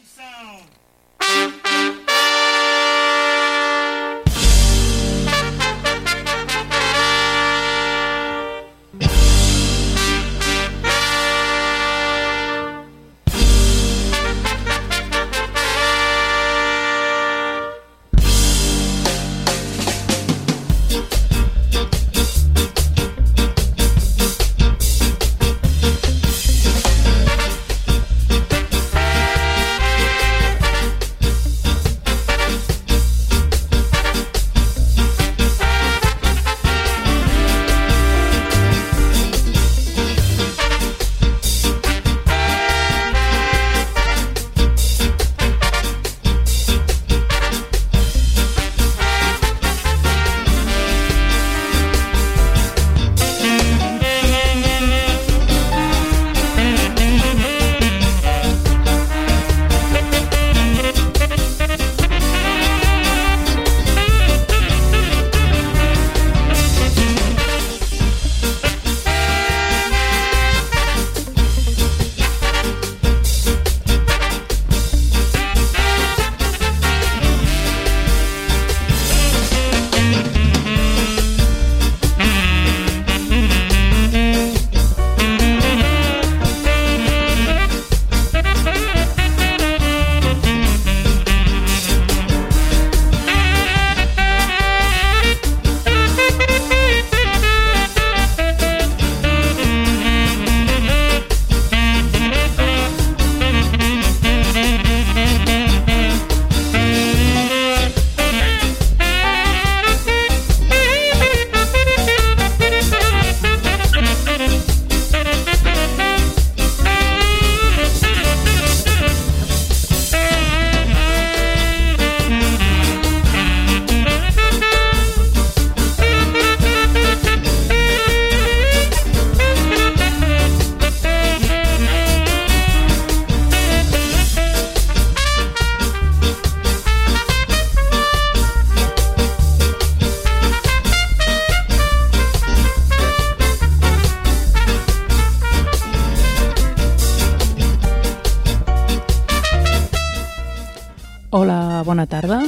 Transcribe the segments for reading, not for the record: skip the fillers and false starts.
Hola, bona tarda.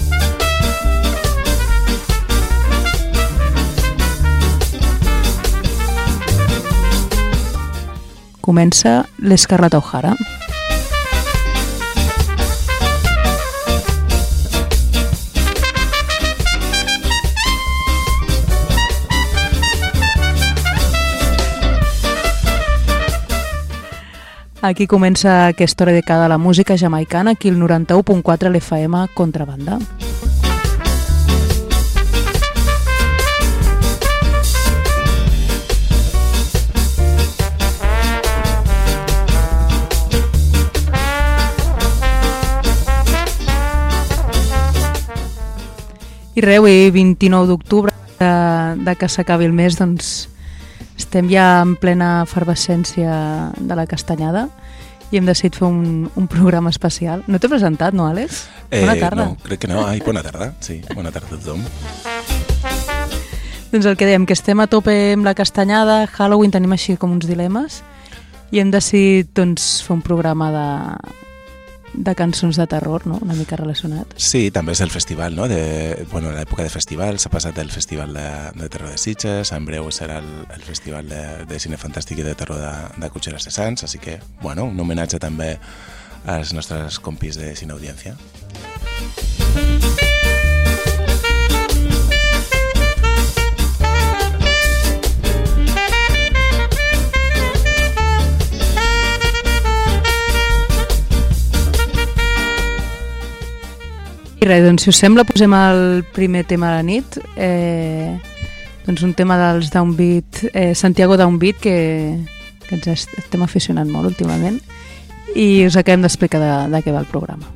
Comença l'Escarlata O'Hara. Aquí comença aquesta hora dedicada a la música jamaicana, aquí el 91.4 l'FM Contrabanda. I res, avui 29 d'octubre de que s'acabi el mes, doncs estem ja en plena efervescència de la castanyada i hem decidit fer un programa especial. No t'he presentat, no, Àlex? Bona tarda. No, crec que no. Ai, bona tarda. Sí, bona tarda a tothom. Doncs el que dèiem, que estem a tope amb la castanyada, Halloween, tenim així com uns dilemes i hem decidit doncs, fer un programa de cançons de terror, no? Una mica relacionat. Sí, també és el festival, no? L'època de festival, s'ha passat el festival de terror de Sitges, en breu serà el festival de cine fantàstic i de terror de Cotxeres de Sants, així que, bueno, un homenatge també als nostres compis de Cine Audiència. I res, doncs, si us sembla, posem el primer tema de la nit, doncs un tema dels Downbeat, Santiago Downbeat, que ens estem aficionant molt últimament, i us acabem d'explicar de què va el programa.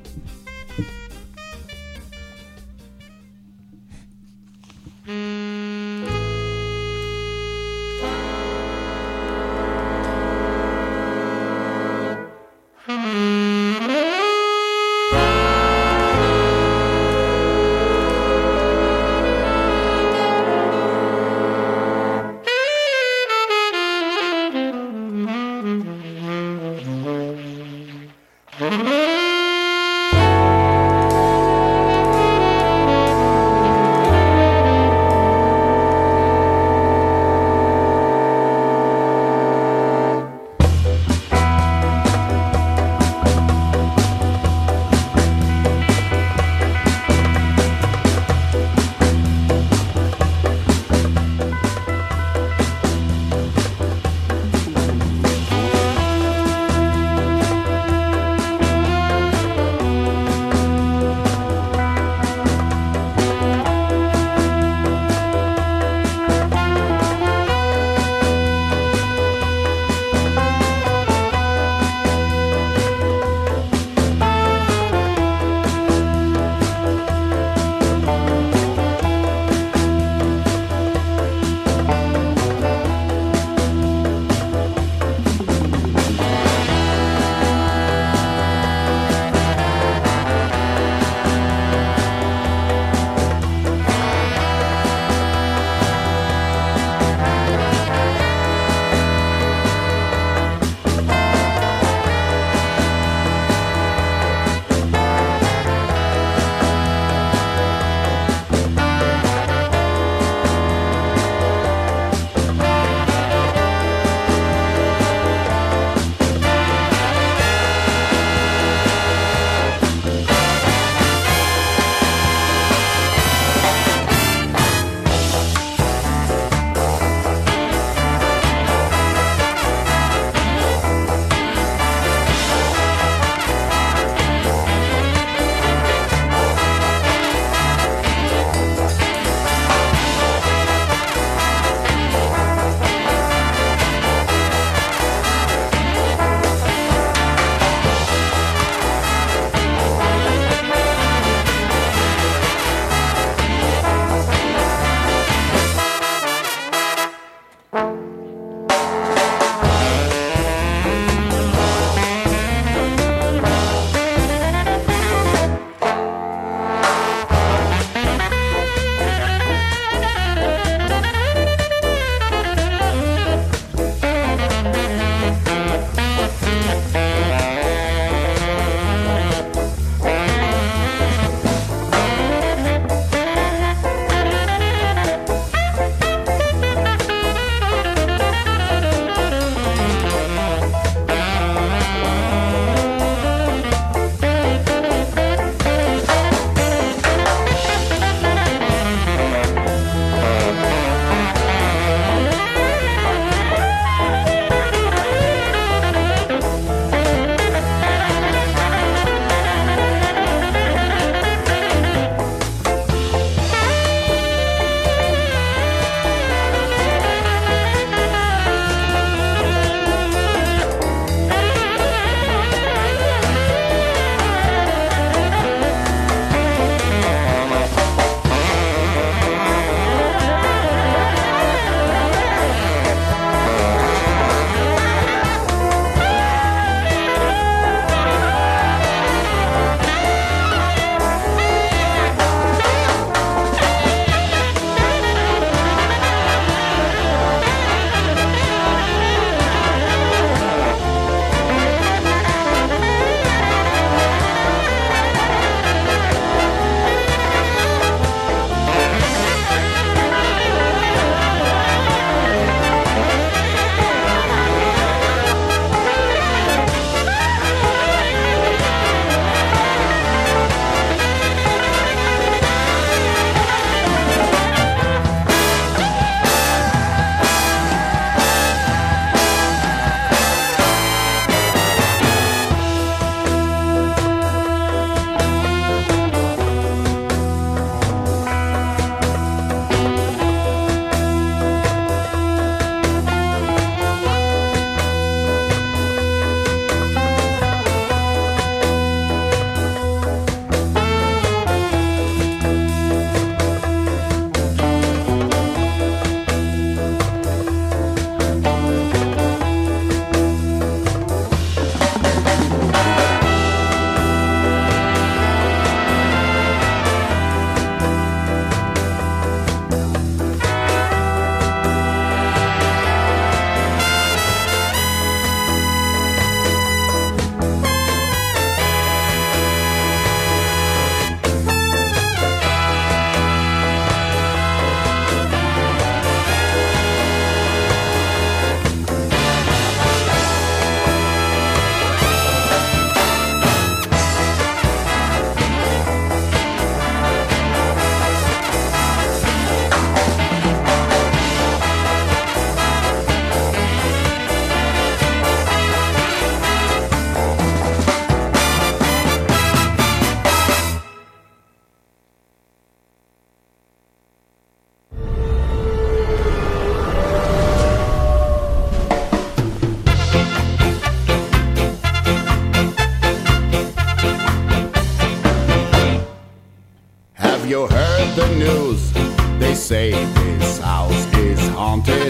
the news. They say this house is haunted,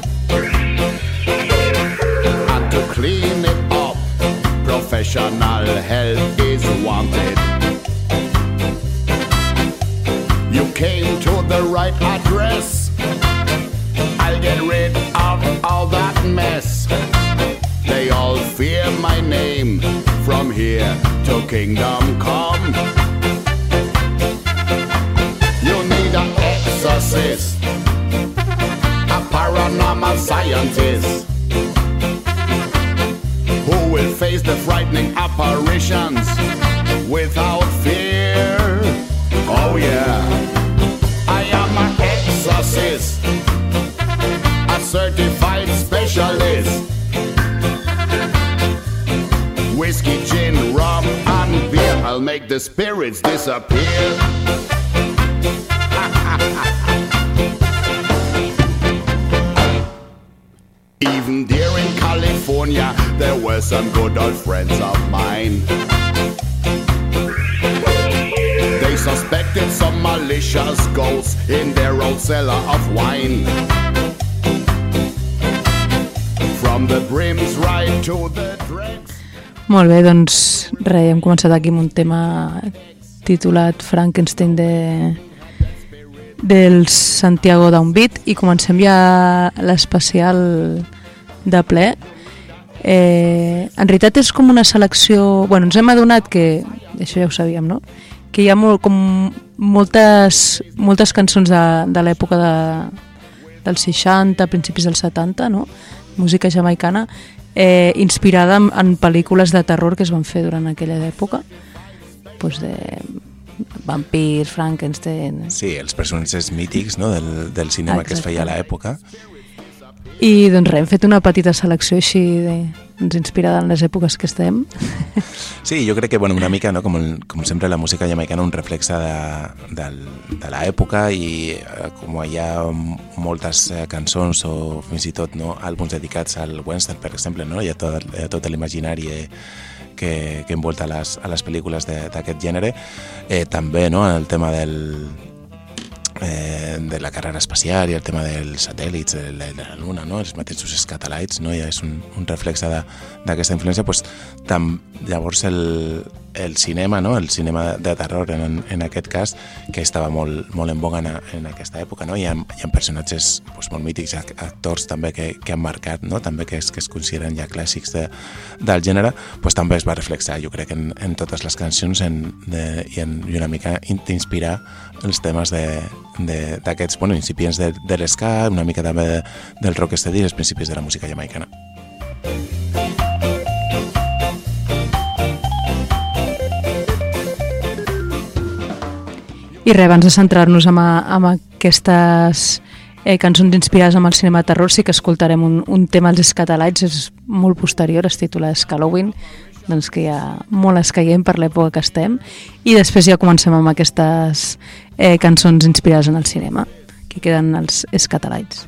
and to clean it up, professional help is wanted. You came to the right address. I'll get rid of all that mess. They all fear my name. From here to kingdom come. You need an exorcist, a paranormal scientist, who will face the frightening apparitions without fear. Oh yeah, I am an exorcist, a certified specialist. Whiskey, gin, rum, and beer, I'll make the spirits disappear. Even there in California, there were some good old friends of mine. They suspected some malicious ghosts in their old cellar of wine. From the brims right to the dregs. Molt bé, doncs res, hem començat aquí amb un tema titulat Frankenstein del Santiago Downbeat i comencem ja l'especial de ple. En realitat és com una selecció... Bueno, ens hem adonat que, això ja ho sabíem, no? Que hi ha moltes cançons de l'època dels 60, principis dels 70, no? Música jamaicana, inspirada en pel·lícules de terror que es van fer durant aquella època, doncs de vampirs, Frankenstein... Sí, els personatges mítics, no? del cinema que es feia a l'època. I doncs res, hem fet una petita selecció així inspirada en les èpoques que estem. Sí, jo crec que una mica, no? com sempre la música jamaicana un reflexe de l'època i com hi ha moltes cançons o fins i tot no, àlbums dedicats al western, per exemple, no? Hi ha tot l'imaginari que envolta a les pel·lícules d'aquest gènere. També no, en el tema de la carrera espacial i el tema dels satèl·lits, de la Luna, no? Els mateixos Scatalites, no? Ja és un reflexe d'aquesta influència. Pues, llavors el cinema, no? El cinema de terror en aquest cas, que estava molt en boga en aquesta època, no? Hi ha personatges molt mítics, actors també que han marcat, no? També que es consideren ja clàssics del gènere, pues, també es va reflexar, jo crec, en totes les cançons i una mica d'inspirar els temes d'aquests incipients de l'esca, una mica també del rocksteady i els principis de la música jamaicana. I res, abans de centrar-nos en aquestes cançons inspirades en el cinema de terror, sí que escoltarem un tema dels Scatalites, és molt posterior, es titula Halloween, doncs que ja molt escaient per l'època que estem, i després ja comencem amb aquestes cançons inspirades en el cinema, que queden els Scatalites.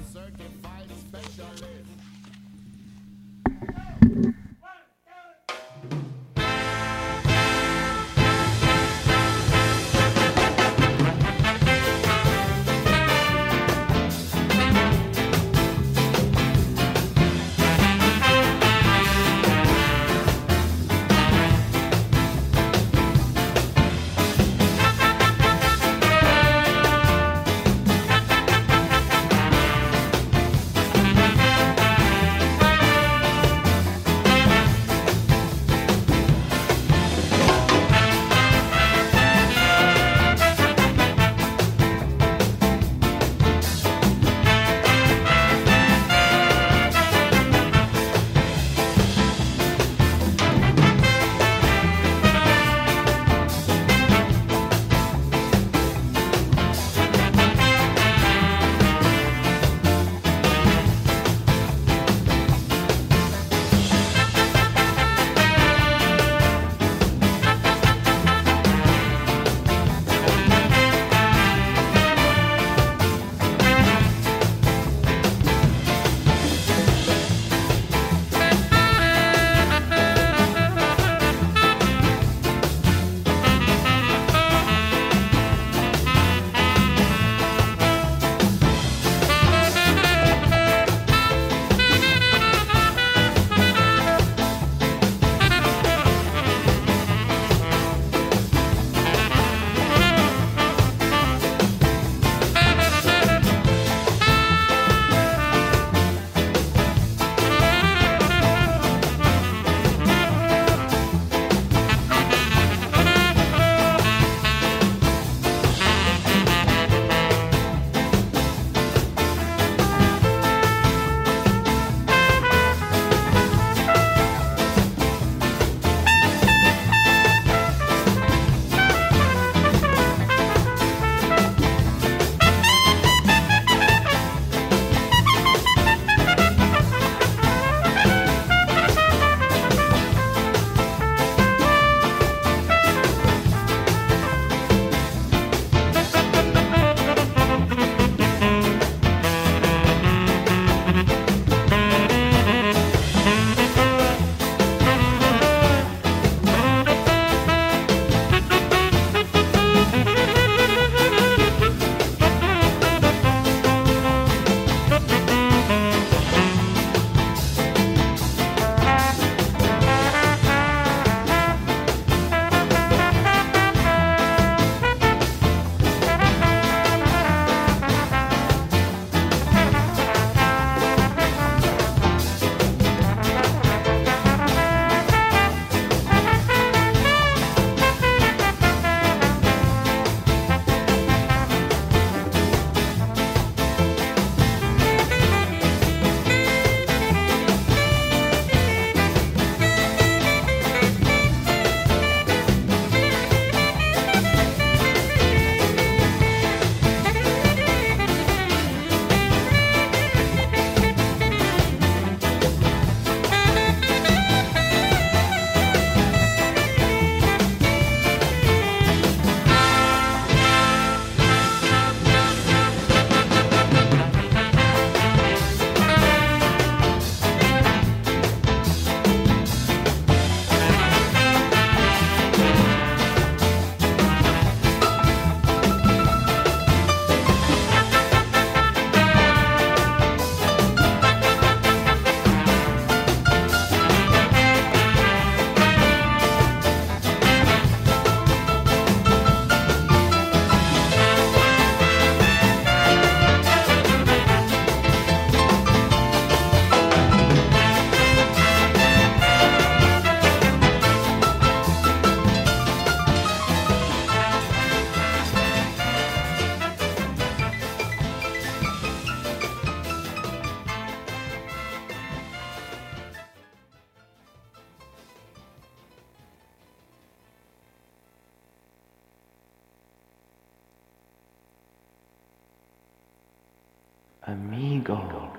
Amigo,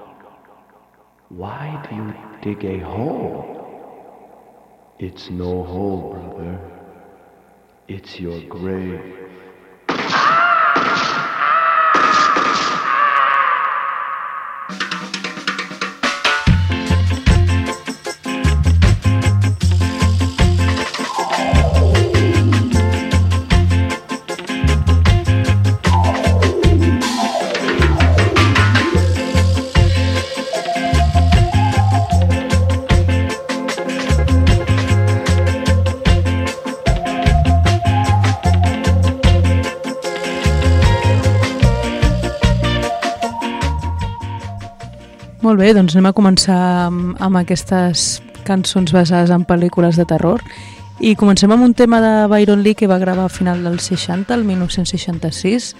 why do you dig a hole? It's no hole, brother. It's your grave. Molt bé, doncs anem a començar amb aquestes cançons basades en pel·lícules de terror i comencem amb un tema de Byron Lee que va gravar a final dels 60, el 1966,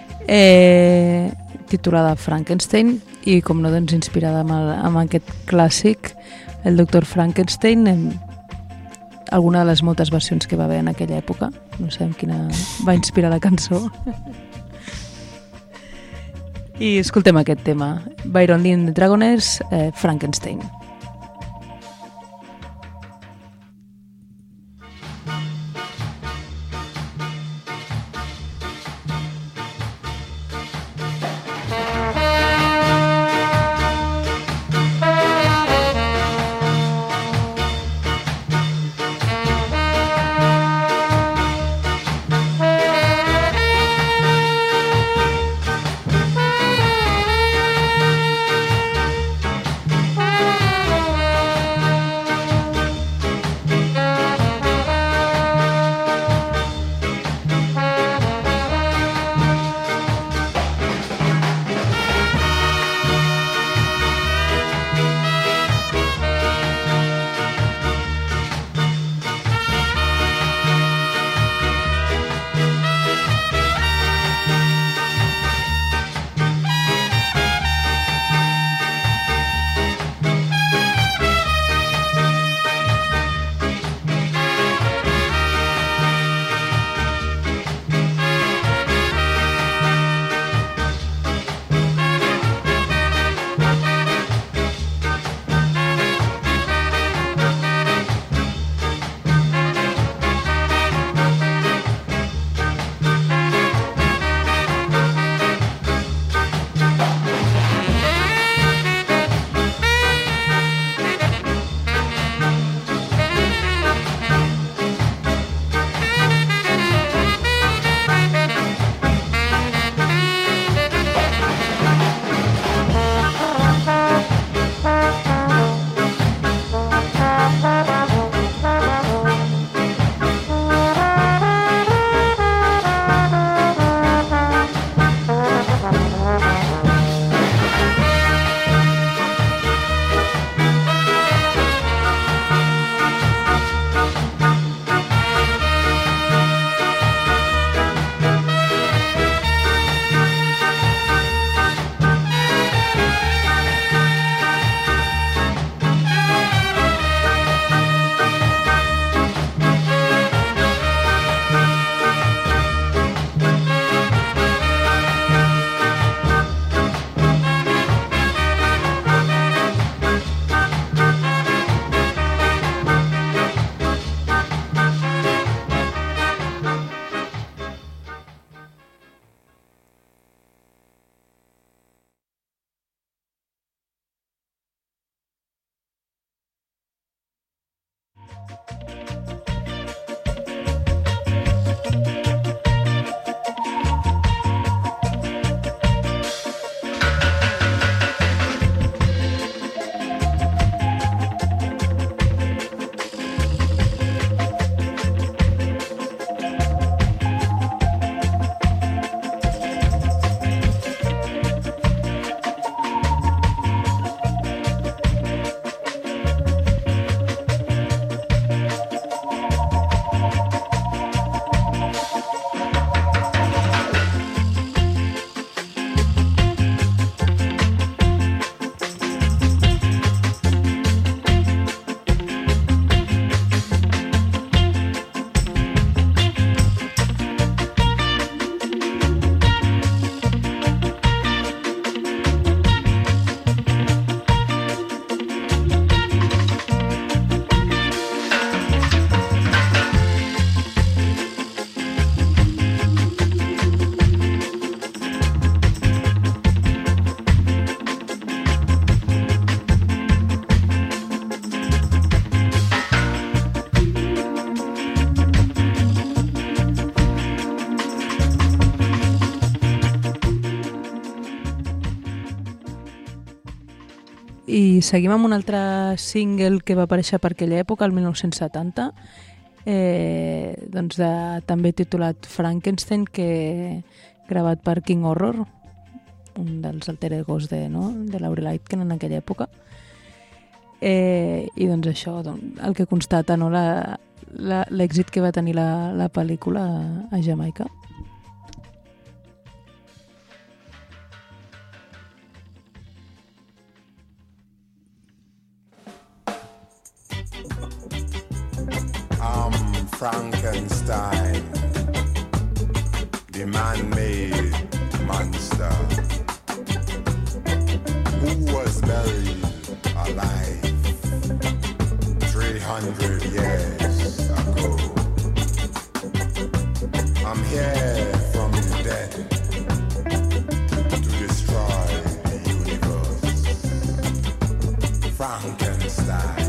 titulada Frankenstein, i com no, doncs inspirada amb aquest clàssic, el Dr. Frankenstein, alguna de les moltes versions que va haver en aquella època. No sabem quina va inspirar la cançó. I escoltem aquest tema, Byron Lee and the Dragoners, Frankenstein. Thank you. seguim amb un altre single que va aparèixer per aquella època, el 1970, doncs també titulat Frankenstein, que gravat per King Horror, un dels alter egos de Laurel Aitken en aquella època. I doncs això, el que constata l'èxit que va tenir la pel·lícula a Jamaica. Frankenstein, the man-made monster who was buried alive 300 years ago. I'm here from the dead to destroy the universe. Frankenstein.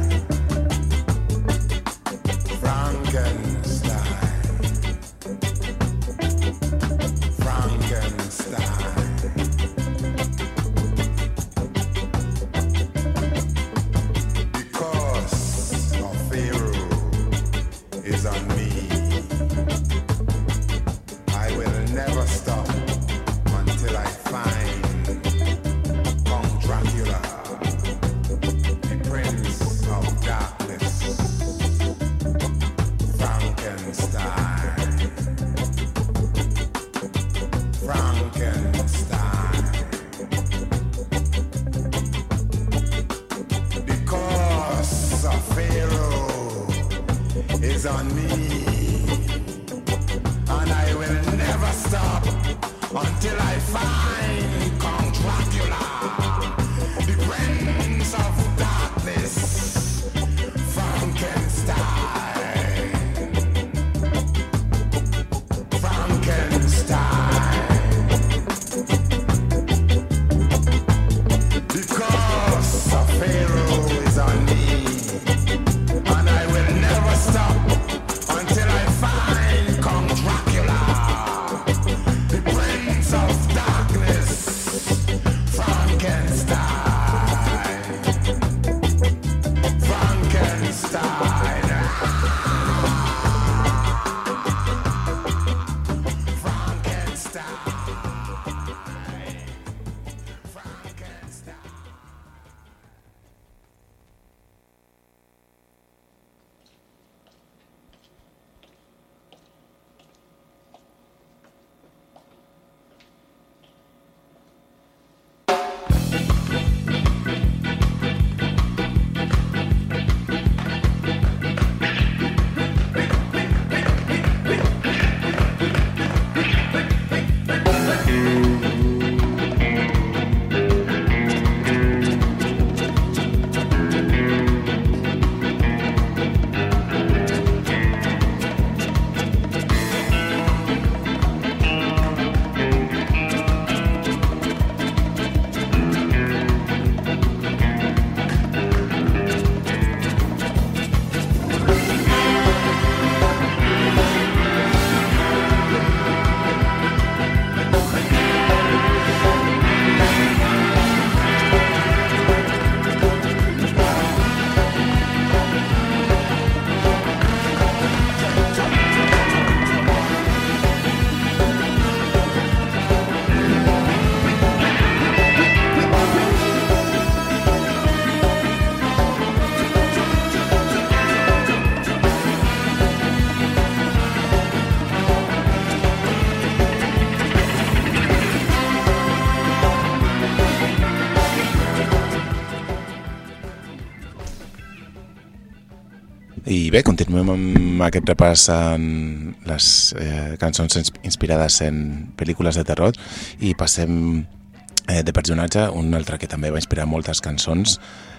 I bé, continuem amb aquest repàs en les cançons inspirades en pel·lícules de terror i passem de personatge un altre que també va inspirar moltes cançons,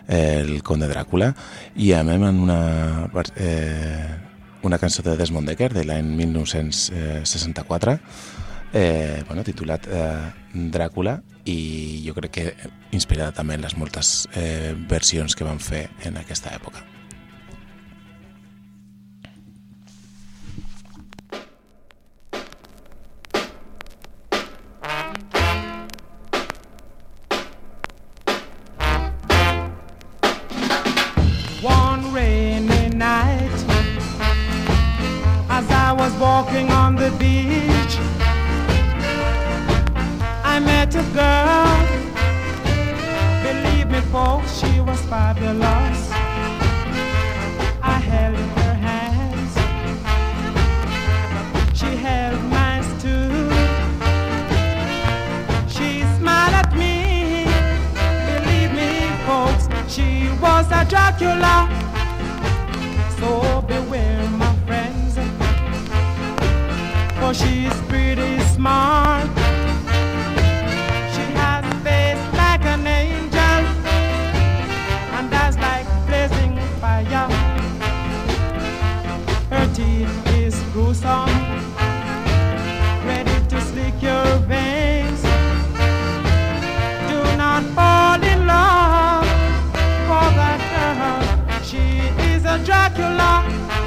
el Conde Dràcula, i anem en una cançó de Desmond Dekker de l'any 1964, titulat Dràcula, i jo crec que inspirada també en les moltes versions que van fer en aquesta època. walking on the beach, I met a girl. Believe me, folks, she was fabulous. I held her hands, she held mine too. She smiled at me. Believe me, folks, she was a Dracula. So beware, my friends, for she's pretty smart. She has a face like an angel and eyes like blazing fire. Her teeth is gruesome, ready to slick your veins. Do not fall in love for that girl. She is a Dracula.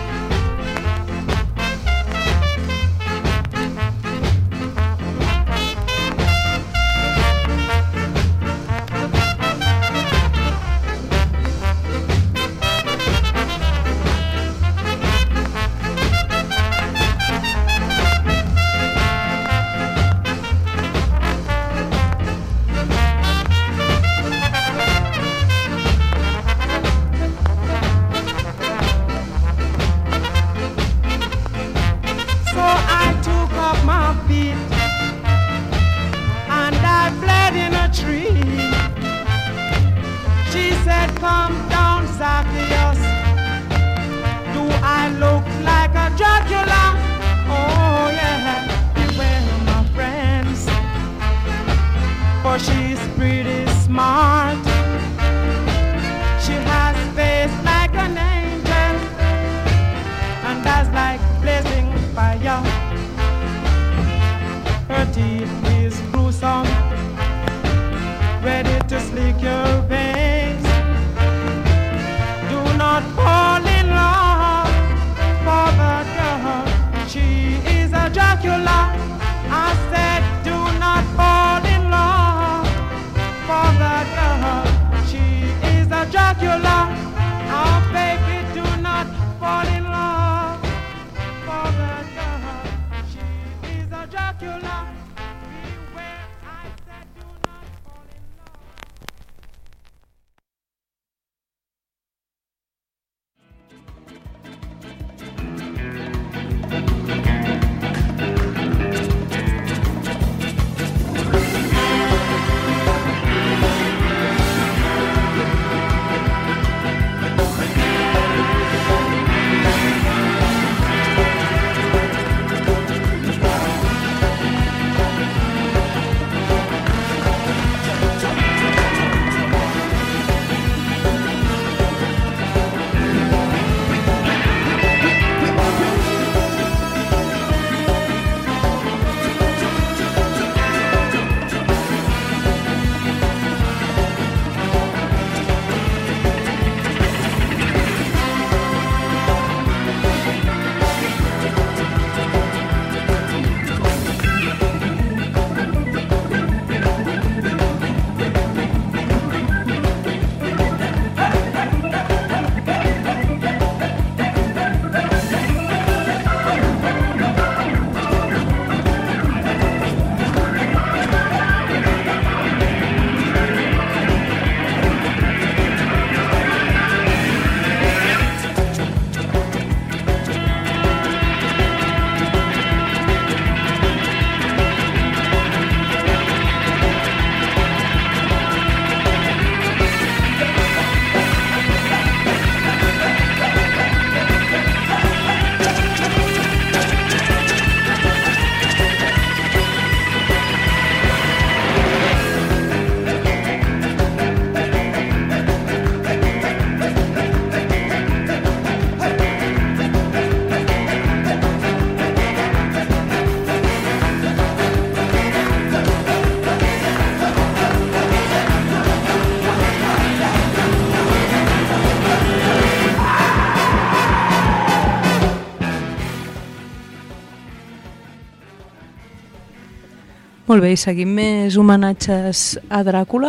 Molt bé, i seguim més homenatges a Dràcula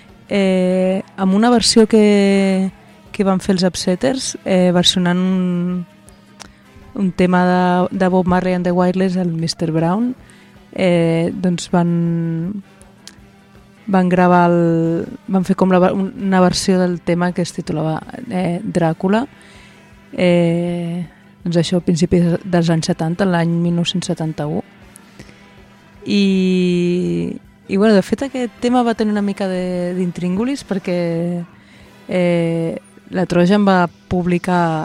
amb una versió que van fer els Upsetters versionant un tema de Bob Marley and the Wailers, el Mr. Brown, doncs van gravar van fer com una versió del tema que es titulava Dràcula, doncs això a principis dels anys 70, l'any 1971. I bueno, de fet aquest tema va tenir una mica d'intríngulis perquè la Trojan va publicar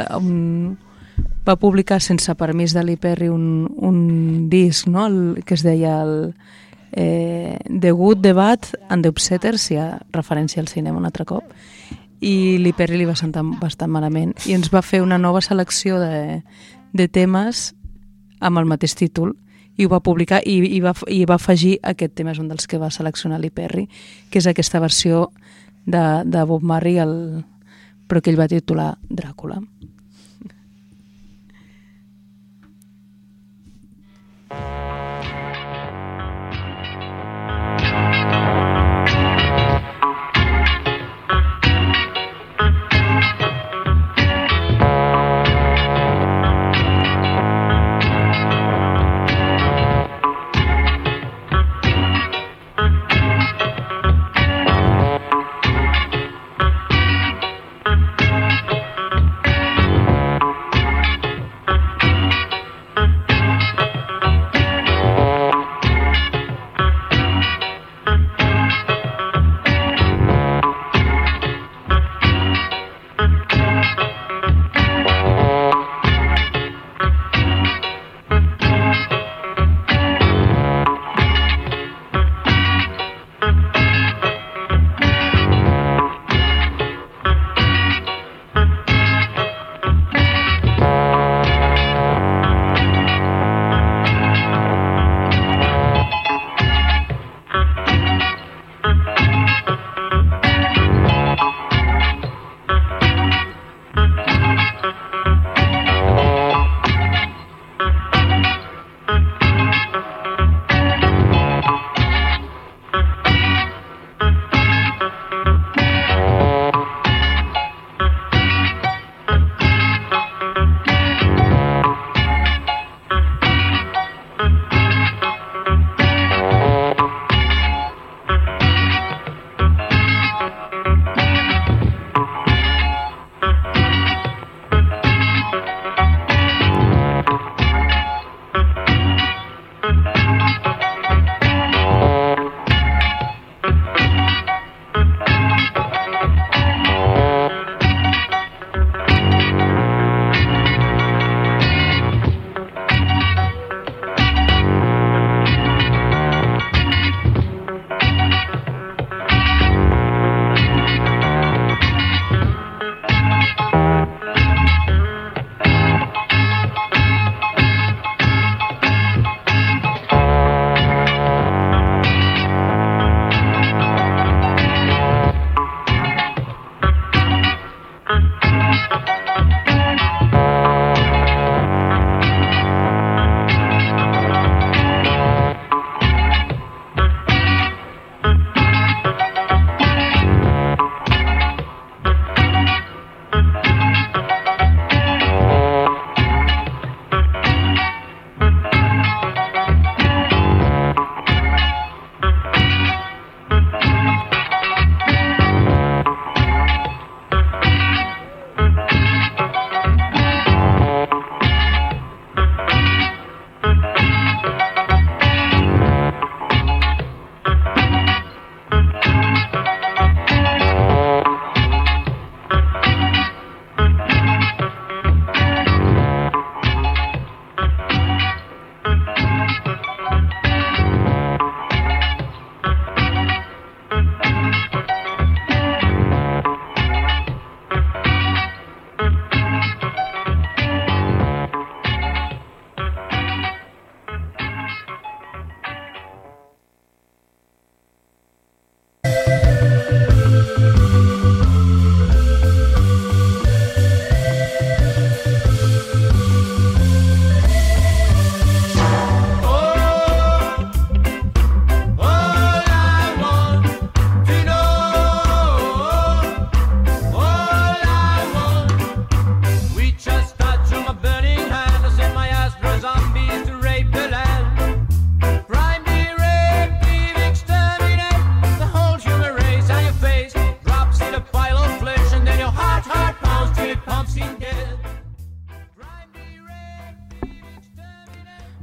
sense permís de Lee Perry un disc, no? Que es deia The Good, The Bad and The Upsetters, si hi ha referència al cinema un altre cop, i Lee Perry li va sentar bastant malament i ens va fer una nova selecció de temes amb el mateix títol i ho va publicar i va afegir aquest tema, és un dels que va seleccionar Lee Perry, que és aquesta versió de Bob Marley, però que ell va titular Dràcula.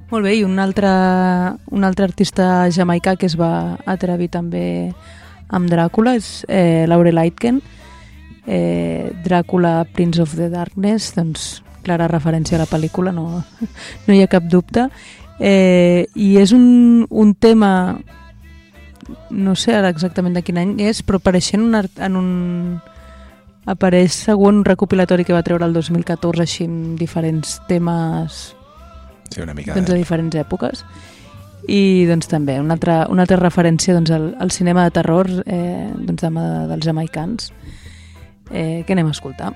Molt bé, i un altre artista jamaicà que es va atrevir també amb Dràcula és Laurel Aitken. Dràcula, Prince of the Darkness, doncs clara referència a la pel·lícula, no hi ha cap dubte. I és un tema, no sé ara exactament de quin any és, però apareix segon un recopilatori que va treure el 2014 així amb diferents temes, sí, una mica doncs, de diferents èpoques. I doncs també una altra referència doncs, al cinema de terror doncs, dels jamaicans, que anem a escoltar.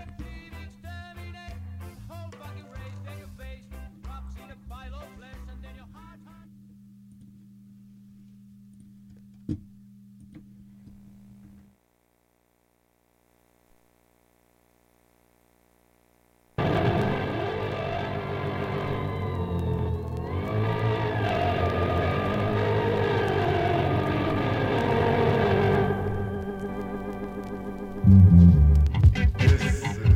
This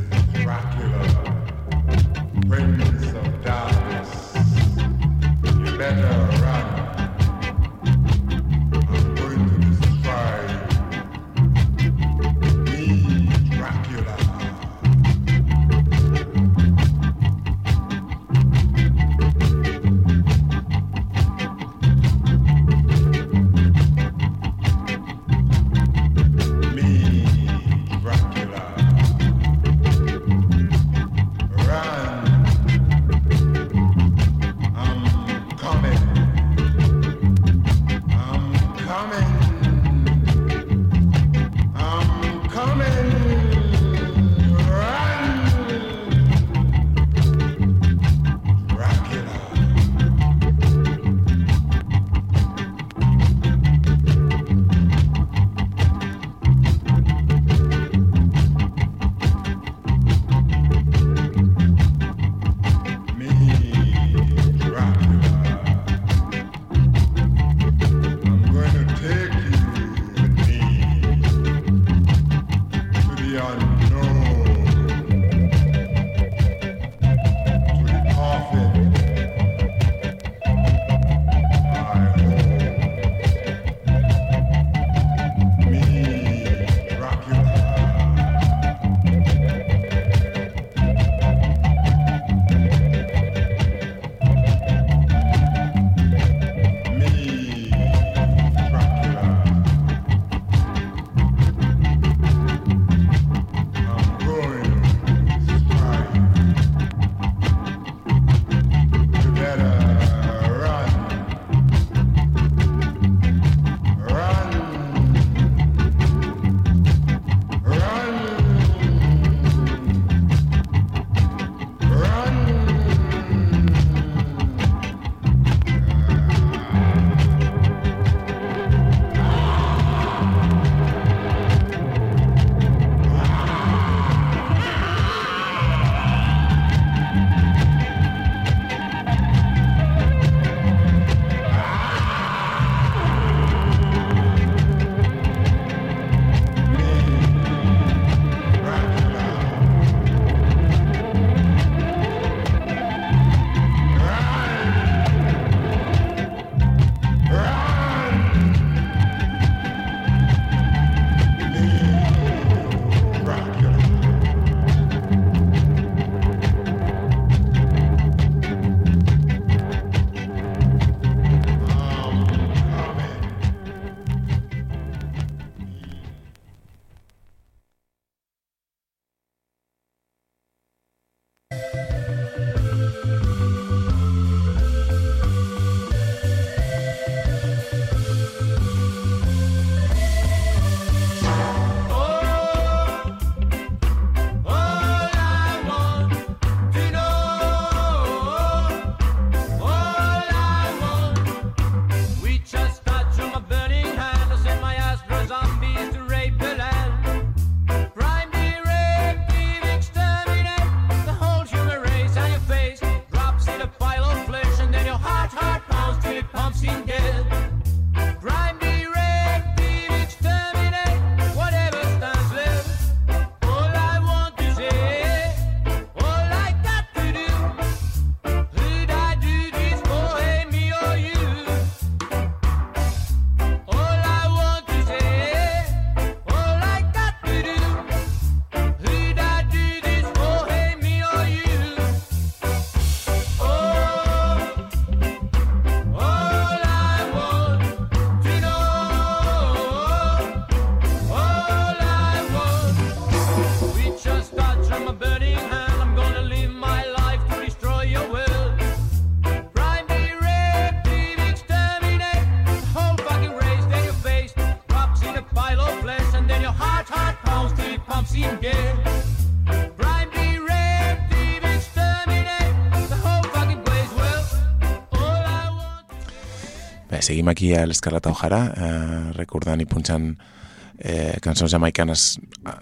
Bé, seguim aquí a l'Escarlata O'Hara, recordant i punxant cançons jamaicanes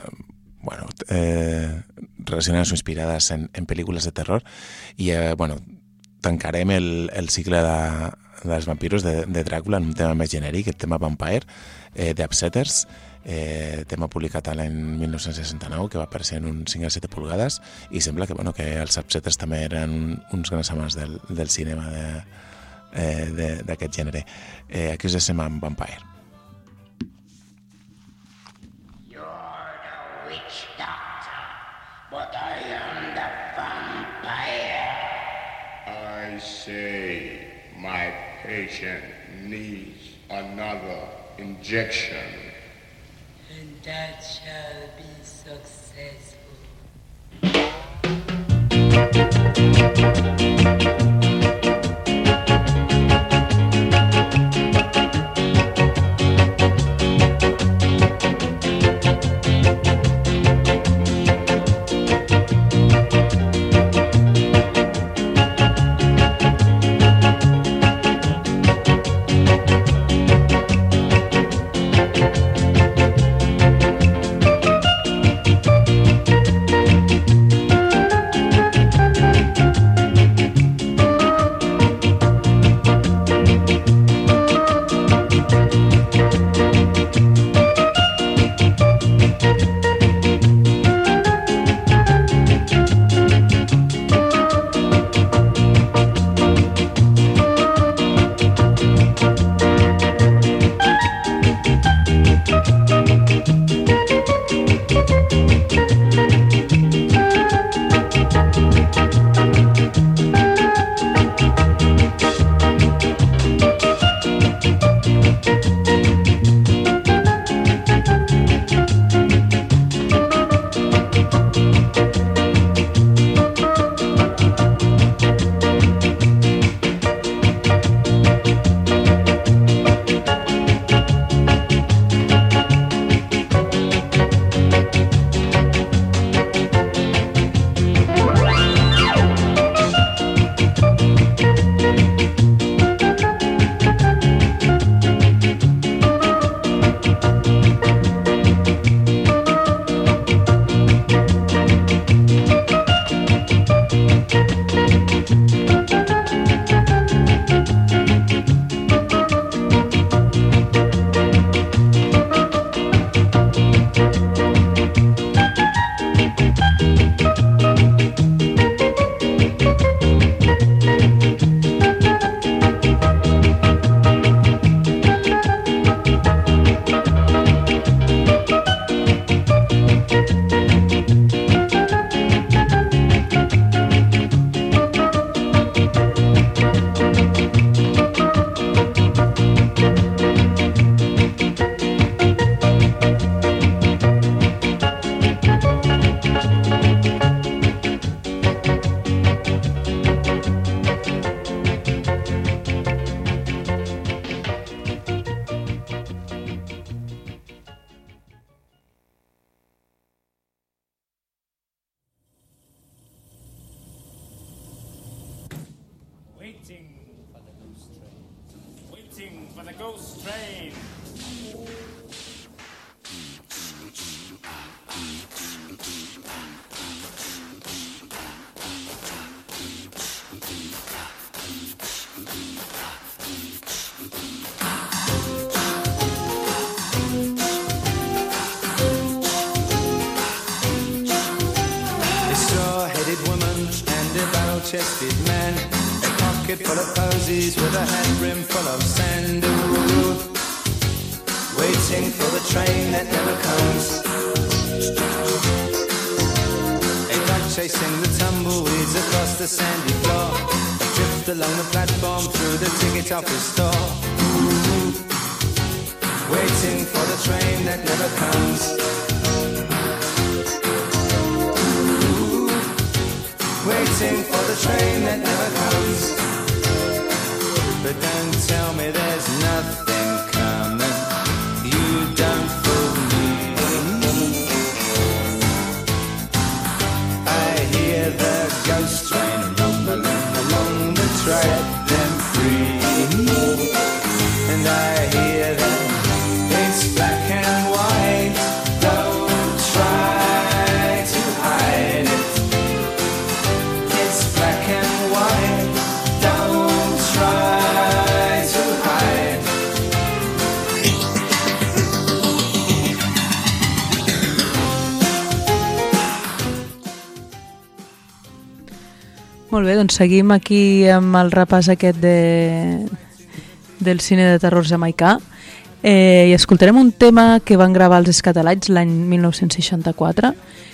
relacionades o inspirades en pel·lícules de terror i tancarem el cicle dels vampiros de Dràcula en un tema més genèric, el tema Vampire de Upsetters, tema publicat l'any 1969 que va aparèixer en un 5 a 7 pulgades i sembla que els Upsetters també eren uns grans amants del cinema d'aquest gènere. Aquí us deixem amb Vampire. You're the witch doctor, but I am the vampire. I say my patient needs another injection. And that shall be successful. Waiting for the ghost train. Chested man, a pocket full of posies with a hat brim full of sand. Ooh, waiting for the train that never comes. A dog chasing the tumbleweeds across the sandy floor. A drift along the platform through the ticket office door. Ooh, waiting for the train that never comes. Waiting for the train that never comes. But don't tell me there's nothing coming. You don't fool me. I hear the ghost train rumbling along the track. Them free. Molt bé, doncs seguim aquí amb el repàs aquest del cine de terror jamaicà i escoltarem un tema que van gravar els Scatalites l'any 1964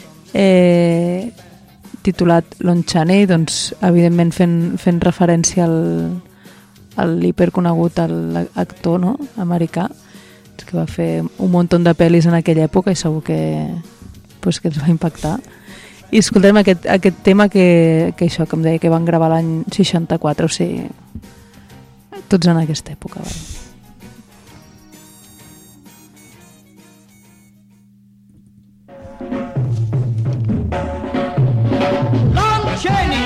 titulat Lonchane, doncs evidentment fent referència al hiperconegut actor, no?, americà, que va fer un munt de pel·lis en aquella època i segur que ens va impactar. I escoltarem aquest tema que això, que em deia, que van gravar l'any 64, o sigui, tots en aquesta època. Lon Chaney!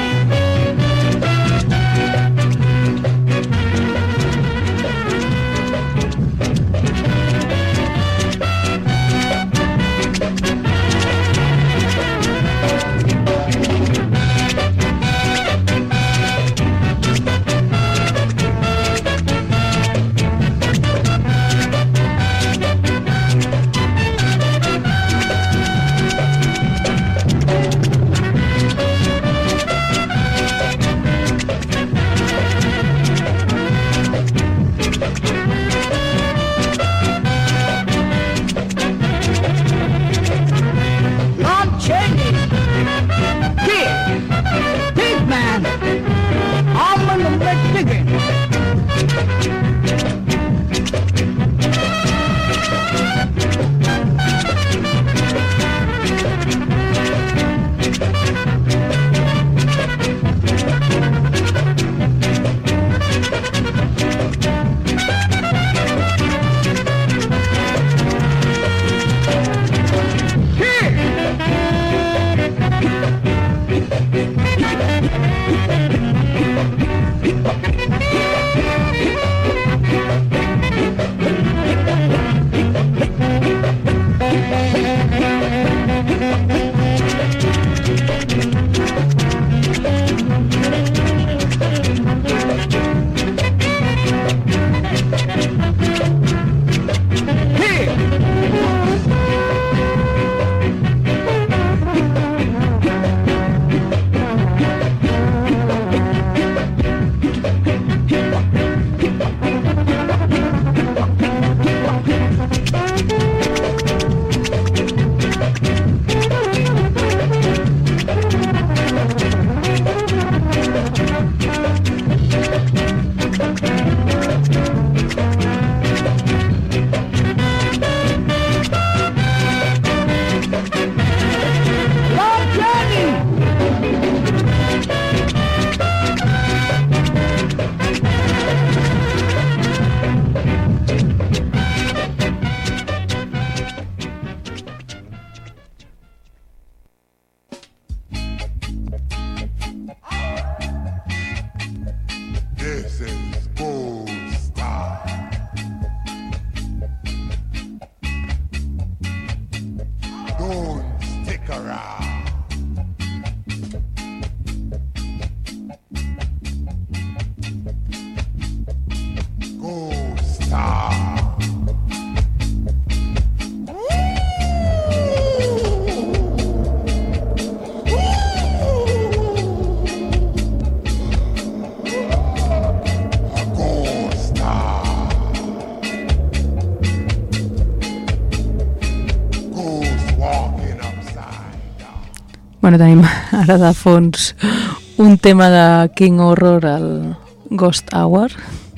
Bueno, tenim ara de fons un tema de King Horror, el Ghost Hour.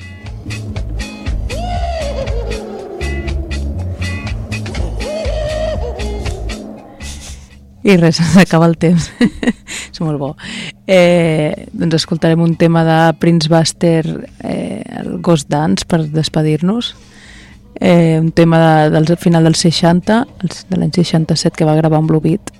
I res, s'acaba el temps. És molt bo. Doncs escoltarem un tema de Prince Buster, el Ghost Dance, per despedir-nos. Un tema del final dels 60, de l'any 67, que va gravar amb Blue Beat.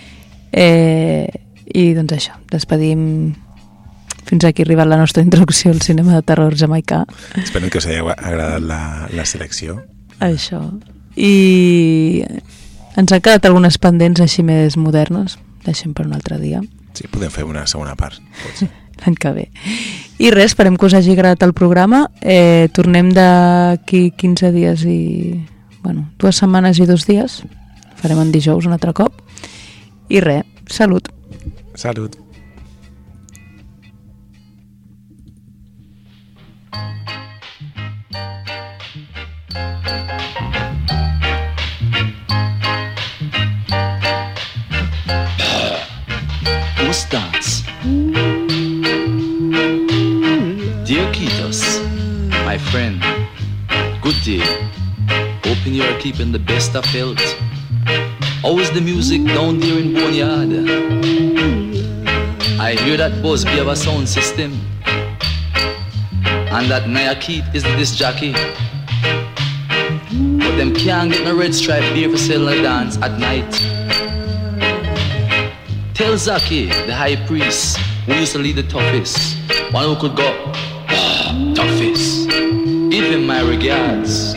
I doncs això, despedim. Fins aquí ha arribat la nostra introducció al cinema de terror jamaicà. Espero que us hagi agradat la selecció. Això. I ens han quedat algunes pendents així més modernes. Deixem per un altre dia. Sí, podem fer una segona part. L'any que ve. I res, esperem que us hagi agradat el programa. Tornem d'aquí 15 dies i... Bueno, 2 setmanes i 2 dies. Farem en dijous un altre cop. I res, salut. Salut. friend. Good day. Hoping you are keeping the best of health. How is the music down there in Boneyard? I hear that Busby have a sound system, and that Nia Keith is the disc jockey. But them can't get no Red Stripe beer for selling a dance at night. Tell Zaki, the high priest, who used to lead the toughest, one who could go, toughest. Give him my regards.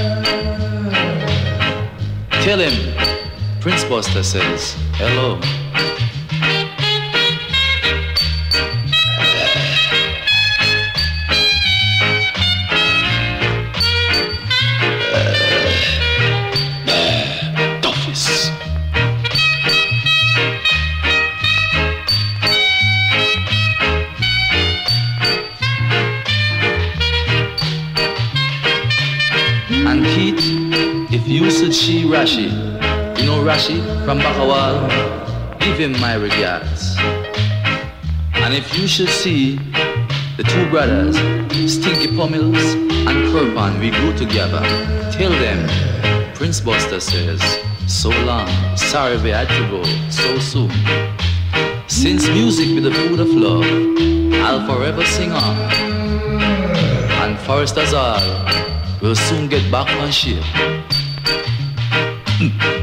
Tell him, Prince Buster says, hello. Toughest. And Keith, if you should see Rashi, you know Rashi from Bakawal, give him my regards. And if you should see the two brothers, Stinky Pummels and Kirpan, we grew together, tell them, Prince Buster says, so long, sorry we had to go so soon. Since music be the food of love, I'll forever sing on. And Foresters all will soon get back on shape.